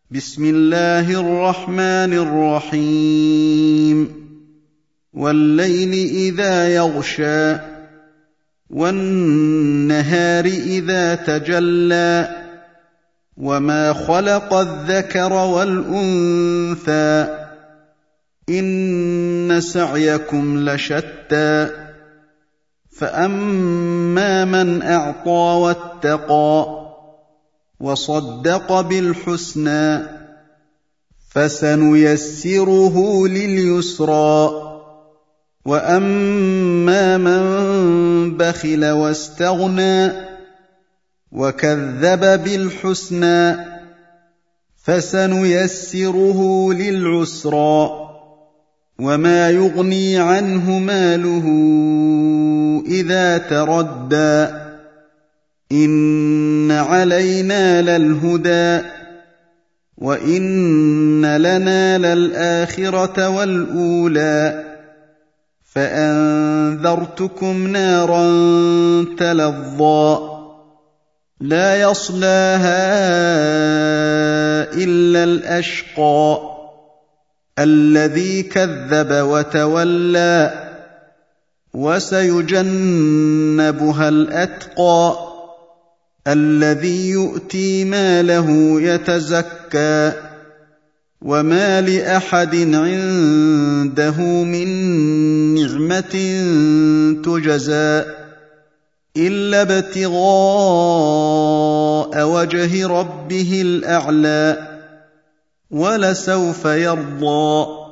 بسم الله الرحمن الرحيم والليل إذا يغشى والنهار إذا تجلى وما خلق الذكر والأنثى إن سعيكم لشتى فأما من أعطى واتقى وصدق بالحسنى فسنيسره لليسرى وأما من بخل واستغنى وكذب بالحسنى فسنيسره للعسرى وما يغني عنه ماله إذا تردى إن علينا للهدى وإن لنا للآخرة والأولى فأنذرتكم نارا تلظى لا يصلاها إلا الأشقى الذي كذب وتولى وسيجنبها الأتقى الذي يؤتي ماله يتزكى وما لأحد عنده من نعمة تجزى إلا ابتغاء وجه ربه الأعلى ولسوف يرضى